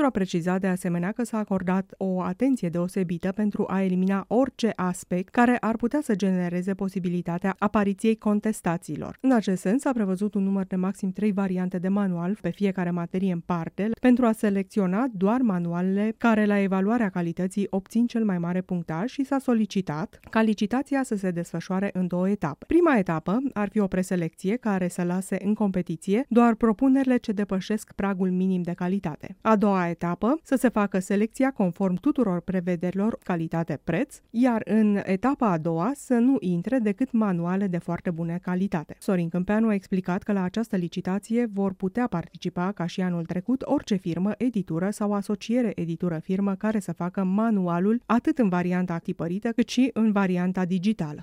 Ministrul a precizat de asemenea că s-a acordat o atenție deosebită pentru a elimina orice aspect care ar putea să genereze posibilitatea apariției contestațiilor. În acest sens, a prevăzut un număr de maxim 3 variante de manual pe fiecare materie în parte, pentru a selecționa doar manualele care la evaluarea calității obțin cel mai mare punctaj și s-a solicitat ca licitația să se desfășoare în 2 etape. Prima etapă ar fi o preselecție care să lase în competiție doar propunerile ce depășesc pragul minim de calitate. A doua etapă să se facă selecția conform tuturor prevederilor calitate-preț, iar în etapa a doua să nu intre decât manuale de foarte bună calitate. Sorin Câmpeanu a explicat că la această licitație vor putea participa, ca și anul trecut, orice firmă, editură sau asociere editură-firmă care să facă manualul atât în varianta tipărită cât și în varianta digitală.